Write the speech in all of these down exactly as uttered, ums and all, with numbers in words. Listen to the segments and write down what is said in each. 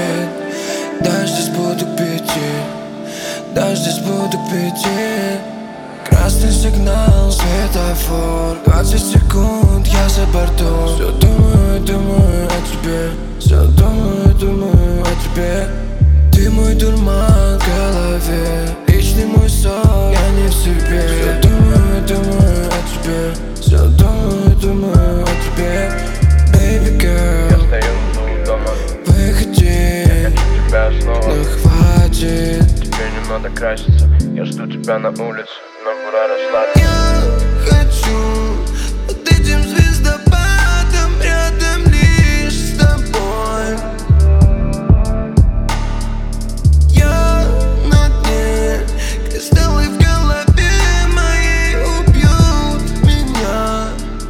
хватит. Даже здесь буду пить, даже здесь буду пить. Красный сигнал, светофор, двадцать секунд, я за бортом. Все думаю, думаю о тебе, все думаю, думаю о тебе. Ты мой дурман в голове, личный мой сон, я не в себе. Все думаю, думаю о тебе, все думаю, думаю о тебе. Baby girl, я стою у дома, выходи, я хочу тебя снова, но хватит. тебе не надо краситься, я жду тебя на улице, но пора расстаться. Я хочу под этим звездопадом рядом лишь с тобой. Я на дне, кристаллы в голове моей убьют меня.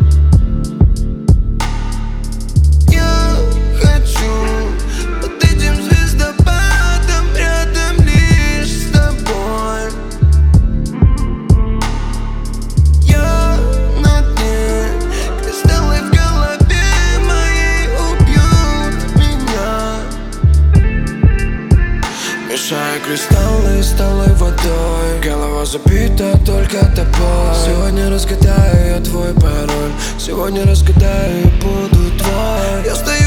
Я хочу под этим звездопадом рядом лишь с тобой. Я на дне, кристаллы в голове моей убьют меня. Мешаю кристаллы с талой водой, голова забита только тобой. Сегодня разгадаю я твой пароль, сегодня разгадаю и буду твой. Я стою